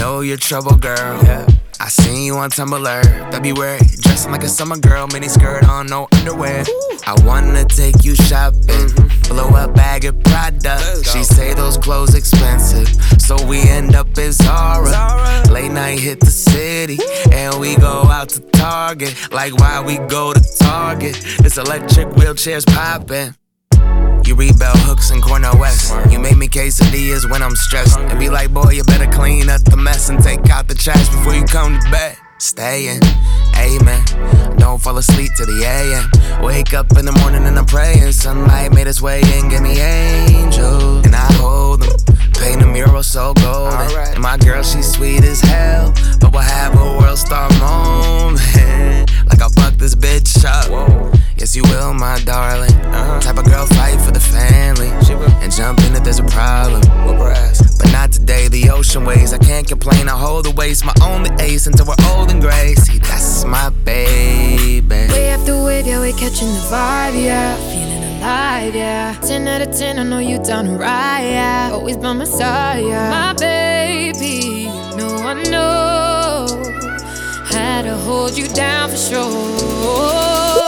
know you're trouble, girl. Yeah. I seen you on Tumblr, February, dressing like a summer girl, mini skirt on, no underwear. I wanna take you shopping, blow a bag of Prada. She say those clothes expensive, so we end up in Zara. Late night hit the city, and we go out to Target. Like why we go to Target? It's electric wheelchairs popping. You read bell hooks in Cornell West. You make me quesadillas when I'm stressed. And be like, boy, you better clean up the mess and take out the trash before you come to bed. Staying, amen. Don't fall asleep till the AM. Wake up in the morning and I'm praying. Sunlight made its way in, give me angels. And I hold them, paint a mural so golden. And my girl, she's sweet as hell, but we'll have a world star moment. Like I'll fuck this bitch up. Yes, you will, my darling. Type of girl fight for the family and jump in if there's a problem. But not today, the ocean waves. I can't complain, I hold the waist. My only ace until we're old and gray. See, that's my baby. Wave after wave, yeah, we're catching the vibe, yeah. Feeling alive, yeah. 10 out of 10, I know you down to ride, yeah. Always by my side, yeah. My baby, I know how to hold you down for sure.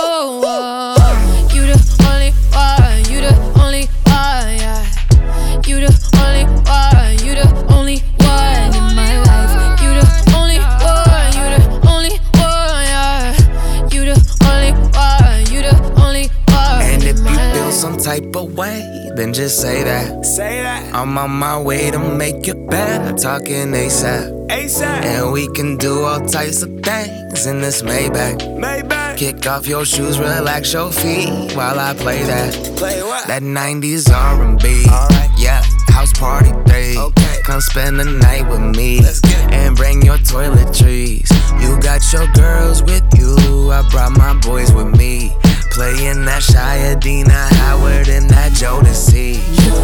You the only one, you the only one, yeah. You the only one, you the only one in my life. You the only one, you the only one, yeah. You the only one, you the only one. And if you feel some type of way, then just say that. Say that. I'm on my way to make it better. Talking ASAP. And we can do all types of things in this Maybach. Kick off your shoes, relax your feet while I play that. Play what? That 90s R&B. Alright. Yeah, house party 3. Okay. Come spend the night with me. And bring your toiletries. You got your girls with you, I brought my boys with me. Playing that Shia, Dina, Howard, and that Jodeci.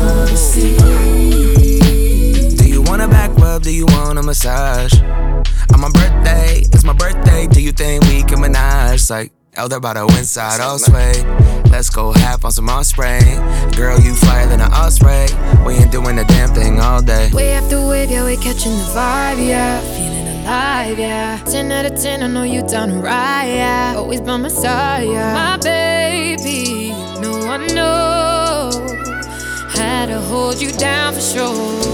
Do you want a back rub? Do you want a massage? On my birthday, it's my birthday. Do you think we can menage? Like Elder by the inside, all sway. Let's go half on some Osprey. Girl, you flyer than an Osprey. We ain't doing the damn thing all day. Wave after wave, yeah, we catching the vibe, yeah. Feeling alive, yeah. 10 out of 10, I know you down to ride, yeah. Always by my side, yeah. My baby, I know how to hold you down for sure.